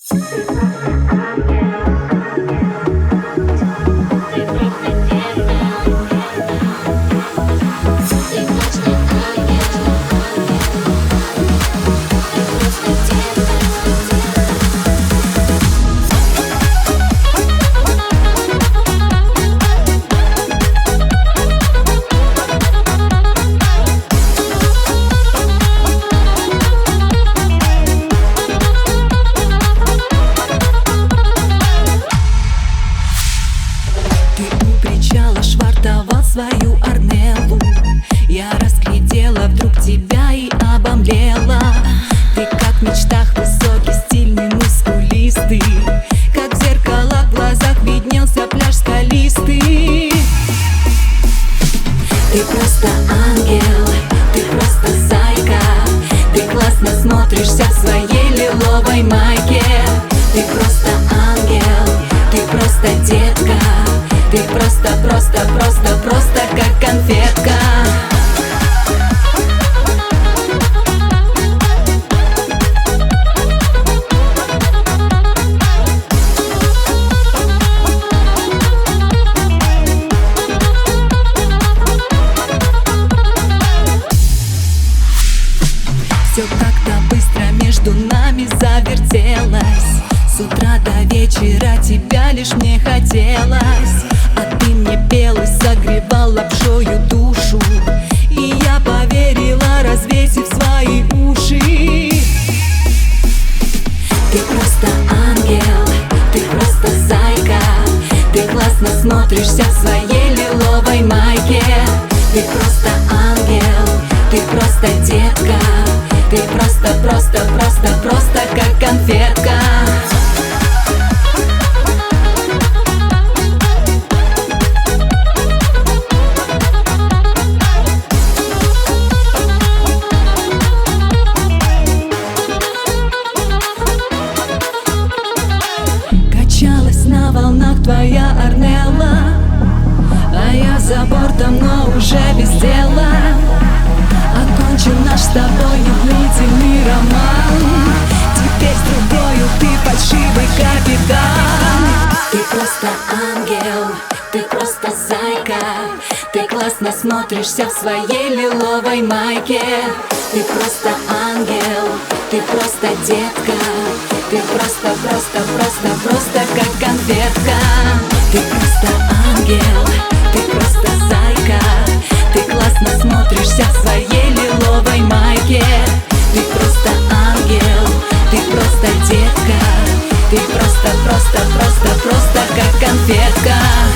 Швартовал свою Арнеллу. Я разглядела вдруг тебя и обомлела. Ты как в мечтах высокий, стильный, мускулистый. Как в зеркало в глазах виднелся пляж скалистый. Ты просто ангел, ты просто зайка. Ты классно смотришься в своей лиловой майке. Ты просто ангел, ты просто детка. Ты просто как конфетка. Все как-то быстро между нами завертелось. С утра до вечера тебя лишь мне хотелось. А ты мне белый согревал лапшою душу. И я поверила, развесив свои уши. Ты просто ангел, ты просто зайка. Ты классно смотришься в своей лиловой майке. Ты просто ангел, ты просто детка. Ты просто как конфетка. Качалась на волнах твоя Арнелла, а я за бортом, но уже без дела. Окончен наш с тобой длительный роман. Теперь с другою ты фальшивый капитан. Ты просто ангел, ты просто зайка. Ты классно смотришься в своей лиловой майке. Ты просто ангел, ты просто детка. Ты просто как конфетка. Ты просто ангел, ты просто зайка. Ты классно смотришься в своей лиловой майке. Ты просто ангел, ты просто детка. Ты просто как конфетка.